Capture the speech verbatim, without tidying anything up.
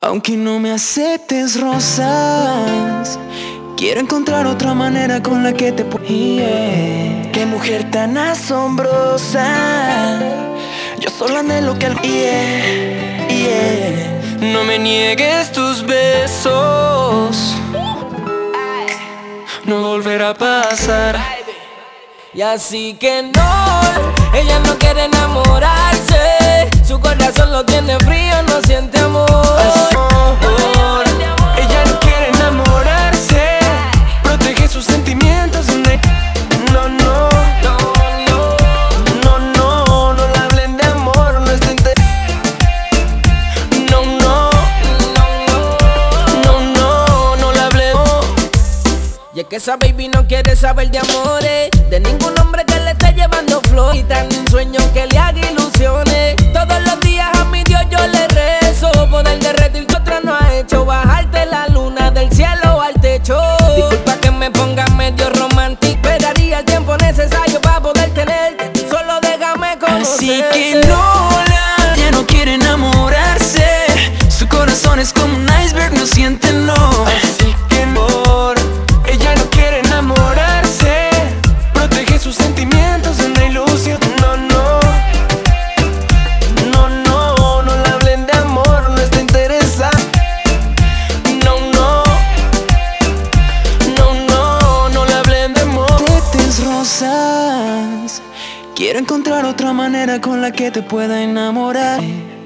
Aunque no me aceptes rosas, quiero encontrar otra manera con la que te pueda. Yeah. Qué mujer tan asombrosa, yo solo anhelo que algo. Yeah, yeah. No me niegues tus besos, no volverá a pasar. Y así que no, ella no quiere enamorarse, su corazón lo tiene frío, no siente amor. Amor. Ella no quiere enamorarse, protege sus sentimientos. No, no, no, no, no, no, no le hablen de amor, no está inter... No, no, no, no, no le hablen. Y es que esa baby no quiere saber de amores, de ningún hombre que le esté llevando flor, y tan un sueño que le haga ilusiones. Todos los días a mi Dios yo le rezo, poder derretir que otra no ha hecho, bajarte la luna del cielo al techo. Disculpa que me ponga medio romántico, esperaría el tiempo necesario para poder tenerte, solo déjame conocer. Así que no, la, ella no quiere enamorarse, su corazón es como un iceberg, no siente no. Así que amor, ella no quiere enamorarse, protege sus sentimientos de una ilusión. No, no, no, no, no le hablen de amor, no está interesada. No, no, no, no, no le hablen de amor. Tetes rosas, quiero encontrar otra manera con la que te pueda enamorar.